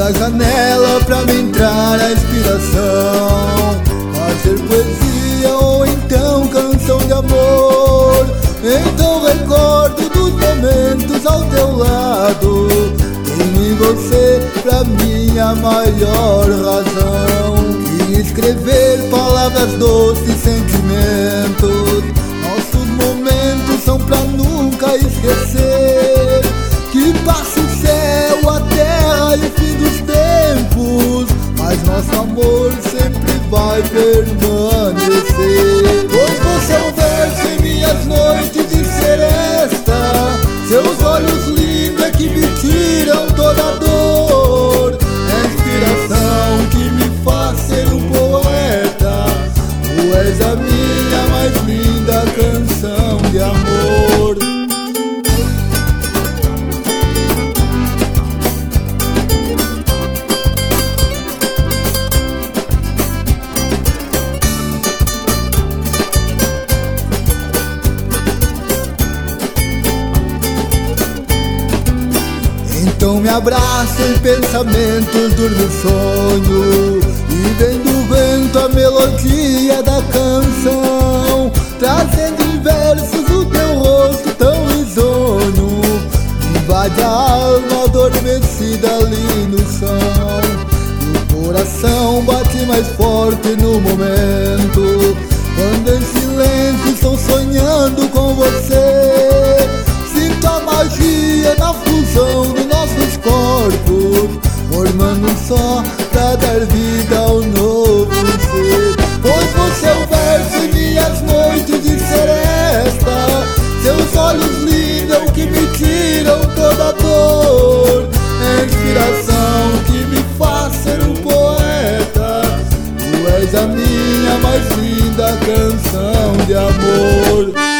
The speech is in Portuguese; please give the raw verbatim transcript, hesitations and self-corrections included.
abra a janela pra me entrar a inspiração, fazer poesia ou então canção de amor. Então recordo dos momentos ao teu lado, tenho em você pra mim a maior razão. E escrever palavras doces, sentimentos, nossos momentos são pra nunca esquecer. Que passe o céu, a terra e o fim dos tempos, mas nosso amor sempre vai permanecer. Pois você é um verso em minhas noites de seresta, seus olhos lindos é que me tiram toda a dor. É a inspiração que me faz ser um poeta, tu és a minha mais linda canção de amor. Então me abraça em pensamentos do meu sonho, e vem do vento a melodia da canção, trazendo em versos o teu rosto tão risonho. Invade a alma adormecida ali no chão, e o coração bate mais forte no momento, quando em silêncio estou sonhando com você. Sinto a magia na fusão dos nossos corpos, formando um só pra dar vida ao novo ser. Pois você é o verso em minhas noites de seresta, seus olhos lindos que me tiram toda a dor. É a inspiração que me faz ser um poeta, tu és a minha mais linda canção de amor.